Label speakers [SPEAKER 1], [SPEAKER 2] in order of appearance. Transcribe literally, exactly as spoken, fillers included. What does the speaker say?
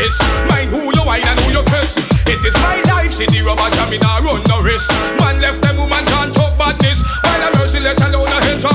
[SPEAKER 1] kiss. Mind who you wine and who you kiss. It is my life, city rubber jam, me nah run no risk. Man left them woman can't talk badness. While I'm merciless alone, I hate